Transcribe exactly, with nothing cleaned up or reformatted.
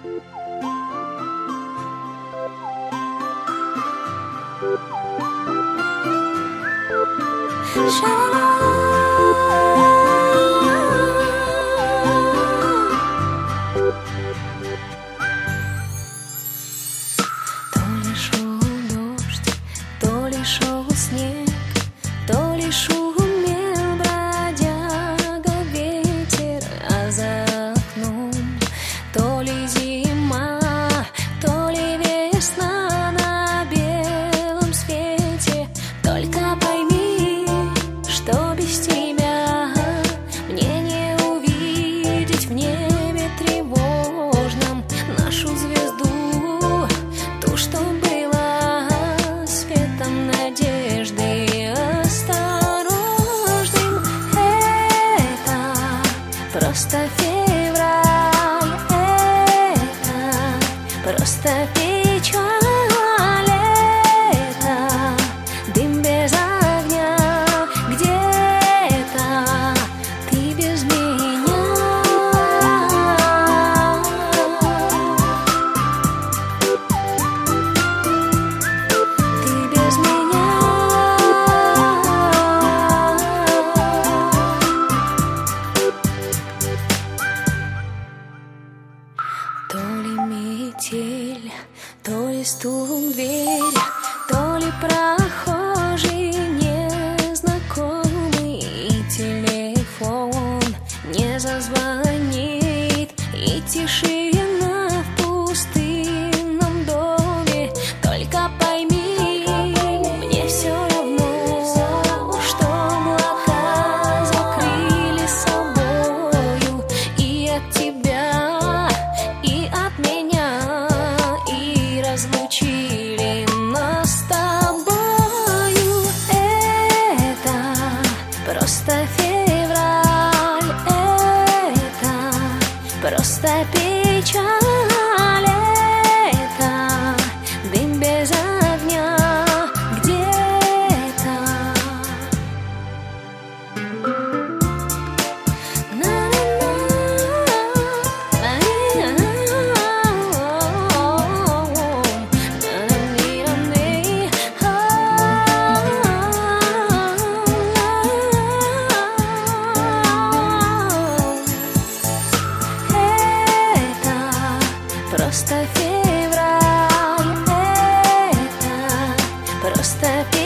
То ли шел дождь, то ли шел снег, то ли шумел бродяга ветер, а за окном то ли зима, то ли весна на белом свете. Только пойми, что без тебя мне не увидеть в небе тревожном нашу звезду, ту, что была светом надежды осторожным. Это просто февраль, это просто печаль, это дым без огня, где-то ты без меня. Ты без меня. То ли метель, то ли стук в дверь, то ли прохожий незнакомый, и телефон не зазвонит, и тишина в пустынном доме. Только пойми, мне все равно, что облака закрыли собою и от тебя, и от меня, и разлучили нас с тобою. Это просто февраль, это просто печаль, это дым без огня, где-то. Это просто февраль, это просто печаль.